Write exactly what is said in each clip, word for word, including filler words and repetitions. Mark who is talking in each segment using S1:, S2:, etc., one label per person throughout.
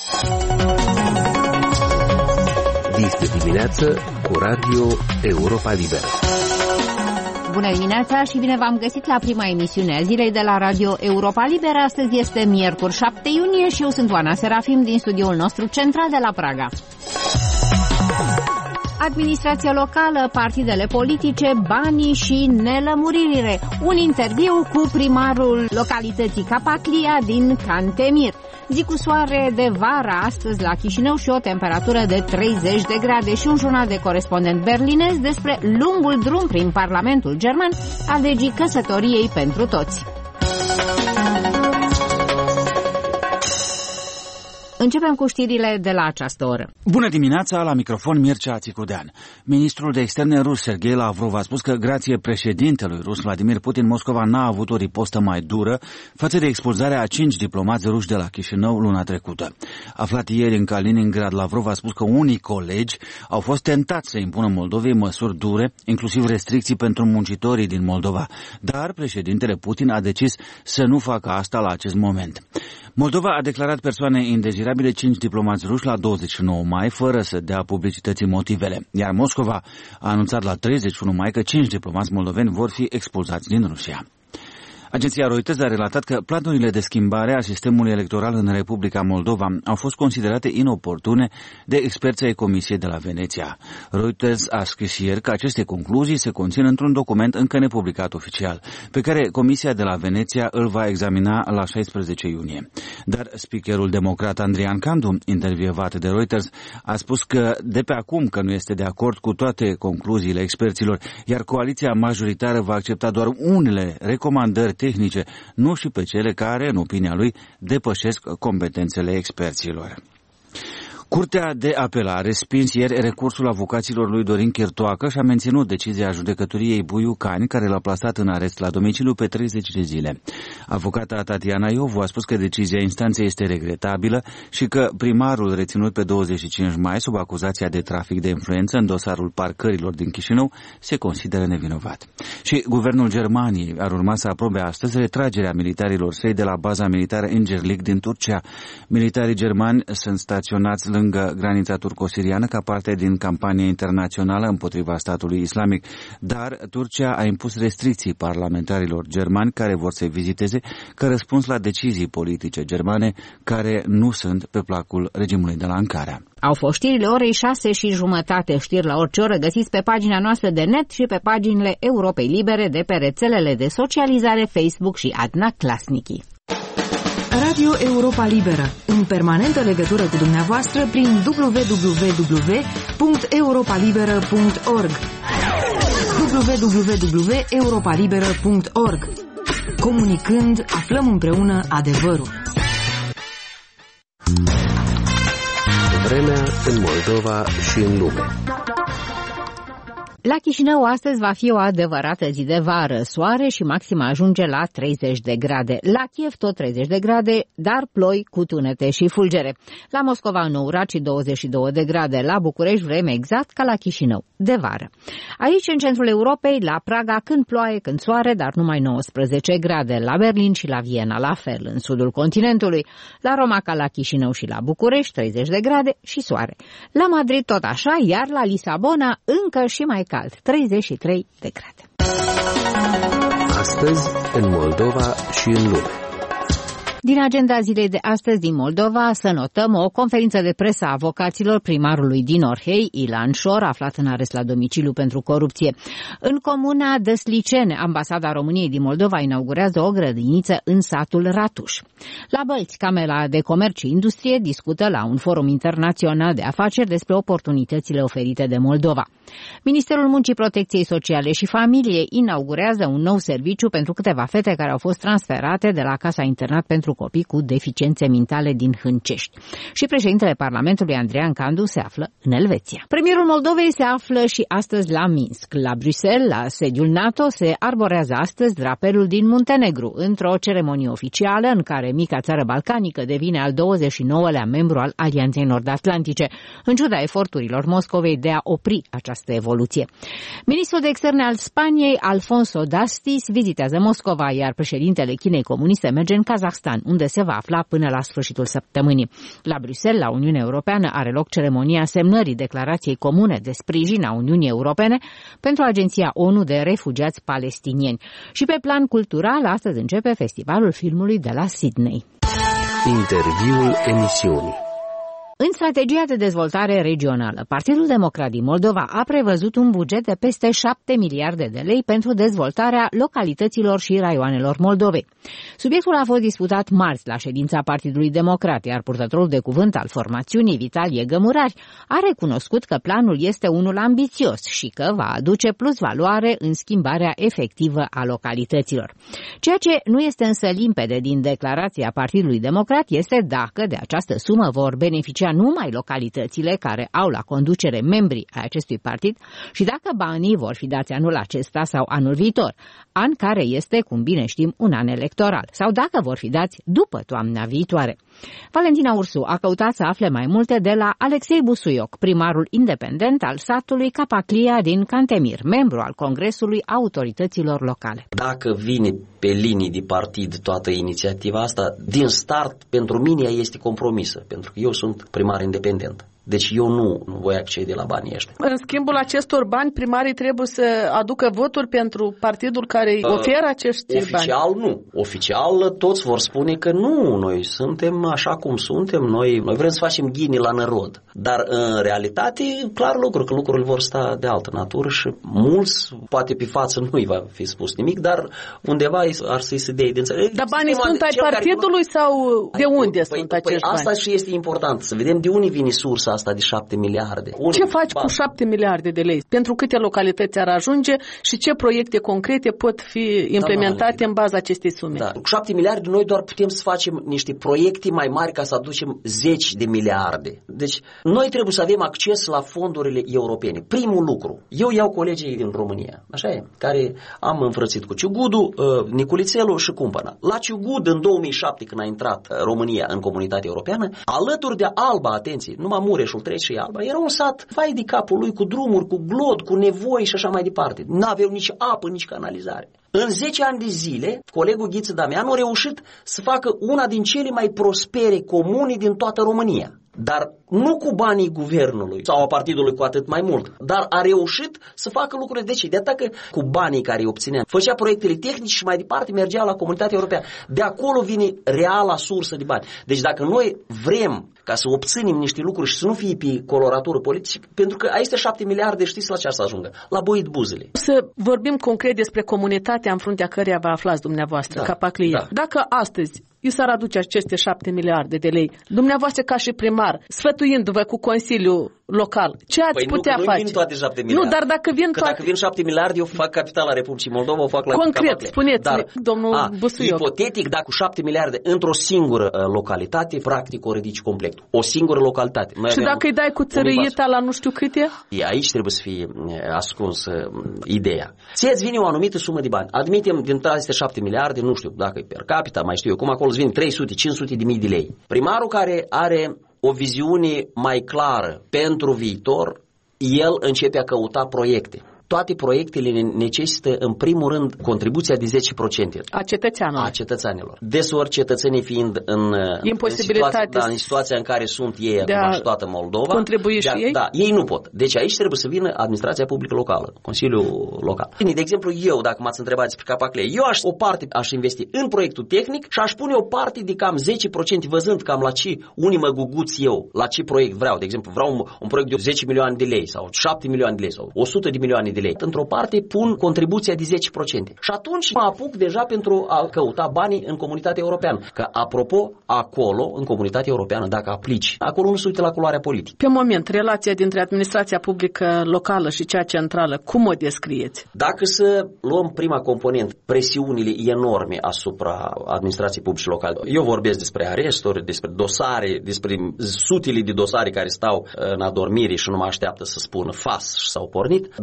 S1: Este dimineață cu Radio Europa Liberă.
S2: Bună dimineața și bine v-am găsit la prima emisiune a zilei de la Radio Europa Liberă. Astăzi este miercuri șapte iunie și eu sunt Oana Serafim din studioul nostru central de la Praga. Administrația locală, partidele politice, banii și nelămuririle. Un interviu cu primarul localității Capaclia din Cantemir. Zi cu soare de vară astăzi la Chișinău și o temperatură de treizeci de grade și un jurnal de corespondent berlinez despre lungul drum prin Parlamentul German al legii căsătoriei pentru toți. Începem cu știrile de la această oră.
S3: Bună dimineața, la microfon Mircea Țicudean. Ministrul de externe rus Sergei Lavrov a spus că grație președintelui rus Vladimir Putin, Moscova n-a avut o ripostă mai dură față de expulzarea a cinci diplomați ruși de la Chișinău luna trecută. Aflat ieri în Kaliningrad, Lavrov a spus că unii colegi au fost tentați să impună Moldovei măsuri dure, inclusiv restricții pentru muncitorii din Moldova. Dar președintele Putin a decis să nu facă asta la acest moment. Moldova a declarat persoane indezirabile cinci diplomați ruși la douăzeci și nouă mai, fără să dea publicității motivele. Iar Moscova a anunțat la treizeci și unu mai că cinci diplomați moldoveni vor fi expulzați din Rusia. Agenția Reuters a relatat că planurile de schimbare a sistemului electoral în Republica Moldova au fost considerate inoportune de experții ai Comisiei de la Veneția. Reuters a scris ieri că aceste concluzii se conțin într-un document încă nepublicat oficial, pe care Comisia de la Veneția îl va examina la șaisprezece iunie. Dar speakerul democrat Andrian Candu, intervievat de Reuters, a spus că de pe acum că nu este de acord cu toate concluziile experților, iar coaliția majoritară va accepta doar unele recomandări tehnice, nu și pe cele care, în opinia lui, depășesc competențele experților. Curtea de apel a respins ieri recursul avocaților lui Dorin Chirtoacă și a menținut decizia judecătoriei Buiucani, care l-a plasat în arest la domiciliu pe treizeci de zile. Avocata Tatiana Iovu a spus că decizia instanței este regretabilă și că primarul reținut pe douăzeci și cinci mai sub acuzația de trafic de influență în dosarul parcărilor din Chișinău se consideră nevinovat. Și guvernul Germaniei ar urma să aprobe astăzi retragerea militarilor săi de la baza militară Incirlik din Turcia. Militarii germani sunt staționați lângă granița turco-siriană ca parte din campania internațională împotriva statului islamic, dar Turcia a impus restricții parlamentarilor germani care vor să viziteze ca răspuns la decizii politice germane care nu sunt pe placul regimului de la Ankara.
S2: Au fost știrile orei șase și jumătate, știri la orice oră găsiți pe pagina noastră de net și pe paginile Europei Libere de pe rețelele de socializare Facebook și Adna Klasnici.
S4: Radio Europa Liberă, în permanentă legătură cu dumneavoastră prin w w w punct europa liberă punct org w w w punct europa liberă punct org. Comunicând, aflăm împreună adevărul.
S1: Vremea în Moldova și în lume.
S2: La Chișinău astăzi va fi o adevărată zi de vară, soare și maxima ajunge la treizeci de grade. La Kiev tot treizeci de grade, dar ploi cu tunete și fulgere. La Moscova înourat și douăzeci și două de grade. La București vreme exact ca la Chișinău, de vară. Aici, în centrul Europei, la Praga, când ploaie, când soare, dar numai nouăsprezece grade. La Berlin și la Viena, la fel, în sudul continentului. La Roma, ca la Chișinău și la București, treizeci de grade și soare. La Madrid tot așa, iar la Lisabona încă și mai cald, treizeci și trei de grade.
S1: Astăzi, în Moldova și în lume.
S2: Din agenda zilei de astăzi din Moldova să notăm o conferință de presă a avocaților primarului din Orhei, Ilan Șor, aflat în arest la domiciliu pentru corupție. În comuna Dăslicene, ambasada României din Moldova inaugurează o grădiniță în satul Ratuș. La Bălți, Camera de Comerț și Industrie discută la un forum internațional de afaceri despre oportunitățile oferite de Moldova. Ministerul Muncii, Protecției Sociale și Familiei inaugurează un nou serviciu pentru câteva fete care au fost transferate de la Casa Internat pentru copii cu deficiențe mentale din Hâncești. Și președintele Parlamentului, Andrian Candu, se află în Elveția. Premierul Moldovei se află și astăzi la Minsk. La Bruxelles, la sediul NATO, se arborează astăzi drapelul din Muntenegru, într-o ceremonie oficială în care mica țară balcanică devine al douăzeci și nouălea membru al Alianței Nord-Atlantice, în ciuda eforturilor Moscovei de a opri această evoluție. Ministrul de Externe al Spaniei, Alfonso Dastis, vizitează Moscova, iar președintele Chinei Comuniste merge în Kazahstan. unde se va afla până la sfârșitul săptămânii. La Bruxelles, la Uniunea Europeană, are loc ceremonia semnării declarației comune de sprijin a Uniunii Europene pentru Agenția ONU de Refugiați Palestinieni. Și pe plan cultural, astăzi începe Festivalul Filmului de la Sydney.
S1: Interviul emisiunii.
S2: În strategia de dezvoltare regională, Partidul Democrat din Moldova a prevăzut un buget de peste șapte miliarde de lei pentru dezvoltarea localităților și raioanelor Moldovei. Subiectul a fost discutat marți la ședința Partidului Democrat, iar purtătorul de cuvânt al formațiunii, Vitalie Gămurari, a recunoscut că planul este unul ambițios și că va aduce plus valoare în schimbarea efectivă a localităților. Ceea ce nu este însă limpede din declarația Partidului Democrat este dacă de această sumă vor beneficia numai localitățile care au la conducere membrii ai acestui partid și dacă banii vor fi dați anul acesta sau anul viitor, an care este, cum bine știm, un an electoral, sau dacă vor fi dați după toamna viitoare. Valentina Ursu a căutat să afle mai multe de la Alexei Busuioc, primarul independent al satului Capaclia din Cantemir, membru al Congresului Autorităților Locale.
S5: Dacă vine pe linii de partid toată inițiativa asta, din start, pentru mine ea este compromisă, pentru că eu sunt primar independent. Deci eu nu, nu voi accede la banii ăștia.
S6: În schimbul acestor bani, primarii trebuie să aducă voturi pentru partidul care uh, oferă acești
S5: oficial,
S6: bani?
S5: Nu. Oficial toți vor spune că nu, noi suntem așa cum suntem, noi, noi vrem să facem ghini la nărod. Dar în realitate, clar lucru, că lucrurile vor sta de altă natură și mulți, poate pe față nu-i va fi spus nimic, dar undeva ar să-i se dea de înțeleg.
S6: Dar banii sunt ai partidului care... sau de unde
S5: păi,
S6: sunt
S5: păi,
S6: acești
S5: păi,
S6: bani?
S5: Asta și este important, să vedem de unde vine sursa asta de șapte miliarde.
S6: Unde? Ce faci cu șapte miliarde de lei? Pentru câte localități ar ajunge și ce proiecte concrete pot fi implementate da, în baza acestei sume?
S5: Da. Cu șapte miliarde noi doar putem să facem niște proiecte mai mari ca să aducem zeci de miliarde. Deci noi trebuie să avem acces la fondurile europene. Primul lucru, eu iau colegii din România, așa e, care am înfrățit cu Ciugudu, Niculițelu și cumpăna. La Ciugud în două mii șapte, când a intrat România în comunitatea europeană, alături de Alba, atenție, numai Mureșul trece și Alba, era un sat vai de capul lui, cu drumuri, cu glod, cu nevoi și așa mai departe. N-aveau nici apă, nici canalizare. În zece ani de zile, colegul Ghiță Damianu a reușit să facă una din cele mai prospere comune din toată România. Dar nu cu banii guvernului sau a partidului cu atât mai mult, dar a reușit să facă lucrurile. Deci, de atât că cu banii care îi obținea, făcea proiectele tehnice și mai departe mergea la comunitatea europeană. De acolo vine reala sursă de bani. Deci dacă noi vrem ca să obținem niște lucruri și să nu fie pe coloratură politică, pentru că aici șapte miliarde, știți la ce ar să ajungă? La boit buzele.
S6: Să vorbim concret despre comunitatea în fruntea căreia vă aflați dumneavoastră, da, Capaclia. Da. Dacă astăzi i s-ar aduce aceste șapte miliarde de lei, dumneavoastră ca și primar, sfătuindu-vă cu Consiliul Local, ce ați
S5: păi
S6: putea
S5: nu,
S6: face?
S5: Nu vin toate șapte miliarde.
S6: Nu, dar dacă vin
S5: că
S6: toate...
S5: dacă vin șapte miliarde, eu fac capitala Republicii Moldova, o fac la
S6: concret, spuneți-mi, domnul
S5: a,
S6: Busuioc.
S5: Ipotetic, dacă cu șapte miliarde într-o singură uh, localitate, practic o ridici complet. O singură localitate. Noi
S6: și dacă îi dai cu țărâieta la nu știu câte?
S5: E, aici trebuie să fie ascuns uh, ideea. Ție-ți vine o anumită sumă de bani. Admitem din aceste șapte miliarde, nu știu dacă e per capita, mai știu eu cum, acolo îți vin trei sute cinci sute de mii de lei. Primarul care are o viziune mai clară pentru viitor, el începe a căuta proiecte. Toate proiectele necesită, în primul rând, contribuția de zece la sută
S6: a cetățeanului.
S5: A cetățenilor. Deseori cetățenii fiind în, în, situația, da, în situația în care sunt ei acum și toată Moldova,
S6: contribui și ei?
S5: Da, ei nu pot. Deci aici trebuie să vină administrația publică locală, Consiliul Local. De exemplu, eu, dacă m-ați întrebat despre Capaclia, eu aș, o parte aș investi în proiectul tehnic și aș pune o parte de cam zece la sută, văzând cam la ce unii mă guguț eu, la ce proiect vreau. De exemplu, vreau un, un proiect de zece milioane de lei sau șapte milioane de lei sau o sută de milioane de lei. Într-o parte pun contribuția de zece la sută. Și atunci mă apuc deja pentru a căuta banii în comunitatea europeană. Că, apropo, acolo, în comunitatea europeană, dacă aplici, acolo nu se uită la culoarea politică.
S6: Pe moment, relația dintre administrația publică locală și cea centrală, cum o descrieți?
S5: Dacă să luăm prima componentă, presiunile enorme asupra administrației publice locale. Eu vorbesc despre aresturi, despre dosare, despre sutele de dosare care stau în adormire și nu mă așteaptă să spună fas și s-au pornit. Dacă să luăm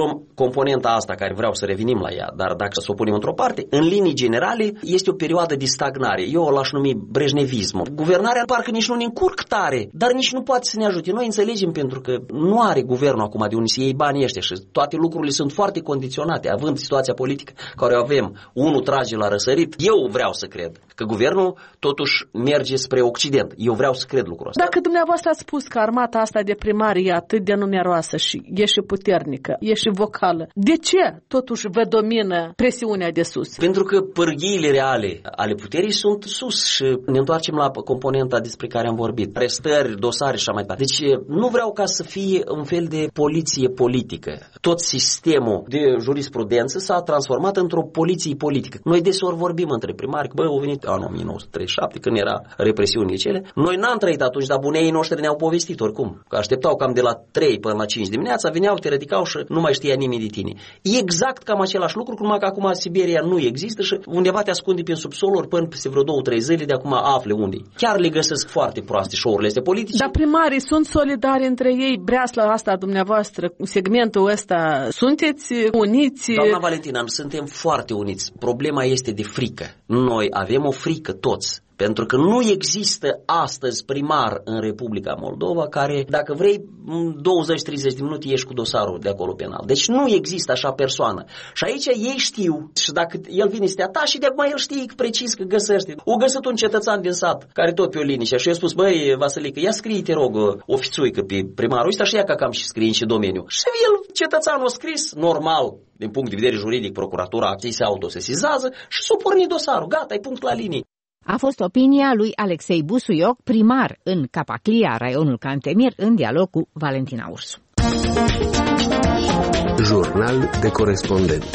S5: luăm componenta asta, care vreau să revenim la ea, dar dacă să o punem într-o parte, în linii generale este o perioadă de stagnare. Eu o l-aș numi brejnevism. Guvernarea parcă nici nu ne încurc tare, dar nici nu poate să ne ajute. Noi înțelegem pentru că nu are guvernul acum de unde să iei banii ăștia și toate lucrurile sunt foarte condiționate, având situația politică care o avem. Unul trage la răsărit. Eu vreau să cred că guvernul totuși merge spre Occident. Eu vreau să cred lucrul ăsta.
S6: Dacă dumneavoastră ați spus că armata asta de primari e atât de numeroasă și e și puternică, e și vocală, de ce totuși vă domină presiunea de sus?
S5: Pentru că pârghiile reale ale puterii sunt sus și ne întoarcem la componenta despre care am vorbit. Arestări, dosare și așa mai departe. Deci nu vreau ca să fie un fel de poliție politică. Tot sistemul de jurisprudență s-a transformat într-o poliție politică. Noi deseori vorbim între primari, că bă, au venit anul o mie nouă sute treizeci și șapte, când era represiunile cele. Noi n-am trăit atunci, dar buneii noștri ne-au povestit oricum. Că așteptau cam de la trei până la cinci dimineața, veneau, te ridicau și nu mai știa nimeni de tine. E exact cam același lucru, numai că acum Siberia nu există și undeva te ascunde prin subsoluri până peste vreo două, trei zile, de acum afle unde. Chiar le găsesc foarte proaste show-urile astea politice.
S6: Dar primarii sunt solidari între ei, breasla asta dumneavoastră, segmentul ăsta, sunteți uniți?
S5: Doamna Valentina, suntem foarte uniți. Problema este de frică. Noi avem o frică toți. Pentru că nu există astăzi primar în Republica Moldova care, dacă vrei, douăzeci treizeci de minute ieși cu dosarul de acolo penal. Deci nu există așa persoană. Și aici ei știu, și dacă el vine să te atace, de acum el știe precis că găsește. O găsit un cetățean din sat, care tot pe o linie, și eu spus, băi, Vasilică, ia scrie, te rog, o fițuică pe primarul ăsta și ia ca cam și scrie în ce domeniu. Și el, cetățeanul, a scris, normal, din punct de vedere juridic, procuratura acției se autosesizează și s-o porni dosarul. Gata, e punct la linie.
S2: A fost opinia lui Alexei Busuioc, primar în Capaclia, raionul Cantemir, în dialog cu Valentina Ursu.
S1: Jurnal de corespondent.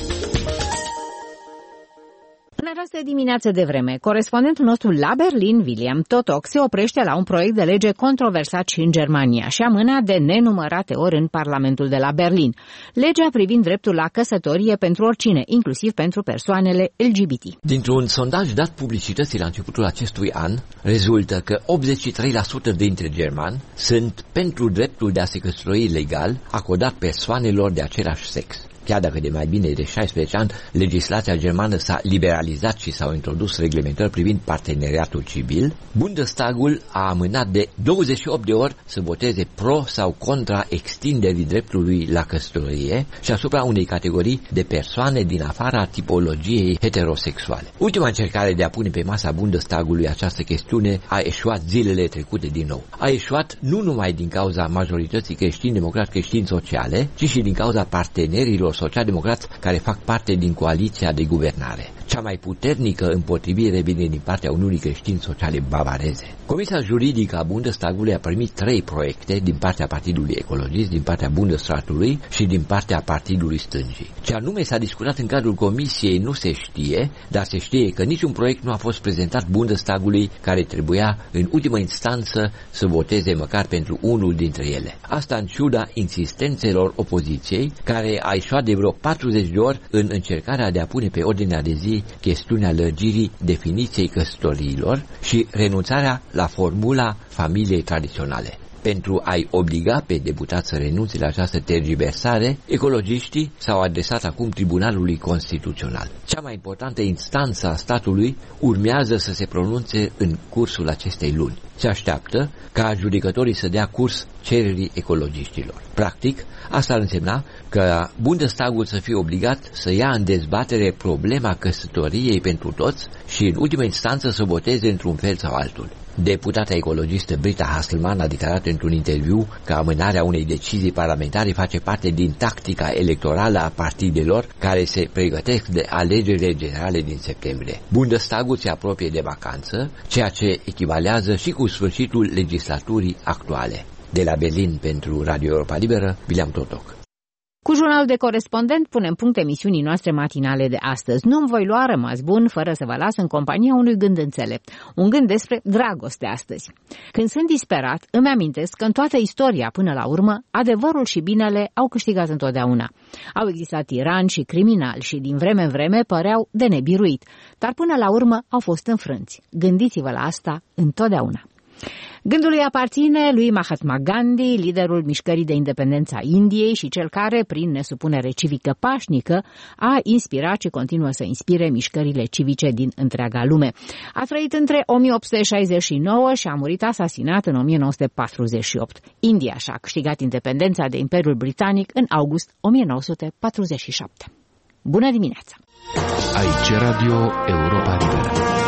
S2: În această dimineață de vreme, corespondentul nostru la Berlin, William Totok, se oprește la un proiect de lege controversat și în Germania și amânat de nenumărate ori în Parlamentul de la Berlin. Legea privind dreptul la căsătorie pentru oricine, inclusiv pentru persoanele L G B T.
S7: Dintr-un sondaj dat publicității la începutul acestui an, rezultă că optzeci și trei la sută dintre germani sunt pentru dreptul de a se căsători legal acordat persoanelor de același sex. Chiar dacă de mai bine de șaisprezece ani legislația germană s-a liberalizat și s-au introdus reglementări privind parteneriatul civil, Bundestagul a amânat de douăzeci și opt de ori să voteze pro sau contra extinderii dreptului la căsătorie și asupra unei categorii de persoane din afara tipologiei heterosexuale. Ultima încercare de a pune pe masa Bundestagului această chestiune a eșuat zilele trecute din nou. A eșuat nu numai din cauza majorității creștini-democrați creștini-sociale, ci și din cauza partenerilor social-democrați care fac parte din coaliția de guvernare. Cea mai puternică împotrivire vine din partea Uniunii Creștini-Sociale Bavareze. Comisia juridică a Bundestagului a primit trei proiecte din partea Partidului Ecologist, din partea Bundesratului și din partea Partidului Stângii. Ce anume s-a discutat în cadrul comisiei nu se știe, dar se știe că niciun proiect nu a fost prezentat Bundestagului, care trebuia în ultimă instanță să voteze măcar pentru unul dintre ele. Asta în ciuda insistențelor opoziției, care a ieșuat de vreo patruzeci de ori în încercarea de a pune pe ordinea de zi chestiunea lărgirii definiției căsătoriilor și renunțarea la formula familiei tradiționale. Pentru a-i obliga pe deputați să renunțe la această tergiversare, ecologiștii s-au adresat acum Tribunalului Constituțional. Cea mai importantă instanță a statului urmează să se pronunțe în cursul acestei luni. Se așteaptă ca judecătorii să dea curs cererii ecologiștilor. Practic, asta ar însemna că Bundestagul să fie obligat să ia în dezbatere problema căsătoriei pentru toți și în ultima instanță să voteze într-un fel sau altul. Deputata ecologistă Britta Hasselmann a declarat într-un interviu că amânarea unei decizii parlamentare face parte din tactica electorală a partidelor care se pregătesc de alegerile generale din septembrie. Bundestagul se apropie de vacanță, ceea ce echivalează și cu sfârșitul legislaturii actuale. De la Berlin pentru Radio Europa Liberă, William Totok.
S2: Cu jurnalul de corespondent punem punct emisiunii noastre matinale de astăzi. Nu-mi voi lua rămas bun fără să vă las în compania unui gând înțelept. Un gând despre dragoste astăzi. Când sunt disperat, îmi amintesc că în toată istoria până la urmă, adevărul și binele au câștigat întotdeauna. Au existat tirani și criminali și din vreme în vreme păreau de nebiruit, dar până la urmă au fost înfrânți. Gândiți-vă la asta întotdeauna. Gândul lui aparține lui Mahatma Gandhi, liderul mișcării de independență a Indiei și cel care, prin nesupunere civică pașnică, a inspirat și continuă să inspire mișcările civice din întreaga lume. A trăit între o mie opt sute șaizeci și nouă și a murit asasinat în o mie nouă sute patruzeci și opt. India și-a câștigat independența de Imperiul Britanic în august o mie nouă sute patruzeci și șapte. Bună dimineața!
S1: Aici Radio Europa Liberă.